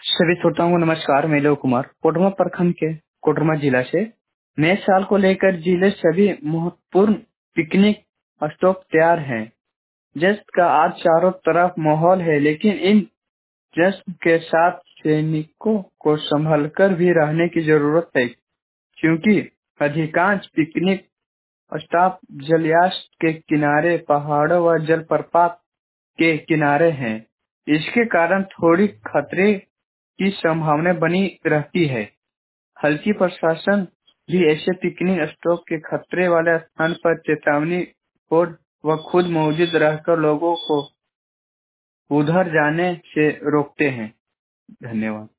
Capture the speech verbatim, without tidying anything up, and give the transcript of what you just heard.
सभी श्रोताओं को नमस्कार। मैं लोक कुमार कोडरमा प्रखंड के कोडरमा जिला से नए साल को लेकर जिले सभी महत्वपूर्ण पिकनिक स्टॉप तैयार हैं। जश्न का आज चारों तरफ माहौल है, लेकिन इन जश्न के साथ सैनिकों को संभल कर भी रहने की जरूरत है, क्योंकि अधिकांश पिकनिक स्टॉप जलाशय के किनारे, पहाड़ों व जलप्रपात के किनारे हैं। इसके कारण थोड़ी खतरे की संभावना बनी रहती है। हल्की प्रशासन भी ऐसे पिकनिक स्पॉट के खतरे वाले स्थान पर चेतावनी बोर्ड व खुद मौजूद रहकर लोगों को उधर जाने से रोकते हैं। धन्यवाद।